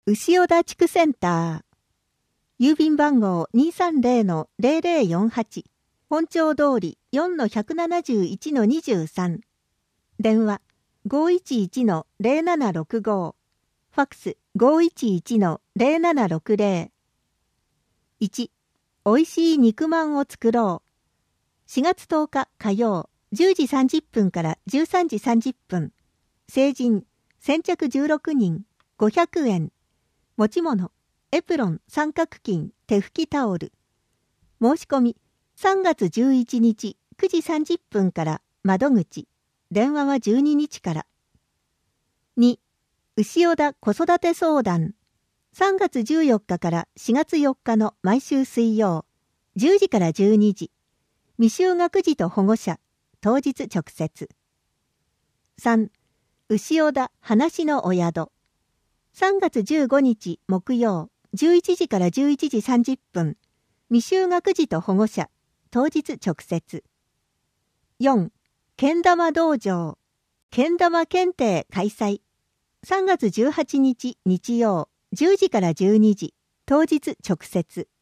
牛尾田地区センター。郵便番号 230-0048。本町通り 4-171-23。電話 511-0765。ファックス 511-0760。1. おいしい肉まんを作ろう。4月10日火曜10時30分から13時30分。成人、先着16人、500円。持ち物、エプロン、三角巾、手拭きタオル。申し込み、3月11日9時30分から窓口。電話は12日から。2. 牛尾田子育て相談。3月14日から4月4日の毎週水曜、10時から12時。未就学児と保護者、当日直接。3. 牛尾田話のお宿。3月15日木曜、11時から11時30分。未就学児と保護者、当日直接。4. けん玉道場。けん玉検定開催。3月18日日曜、10時から12時。当日直接。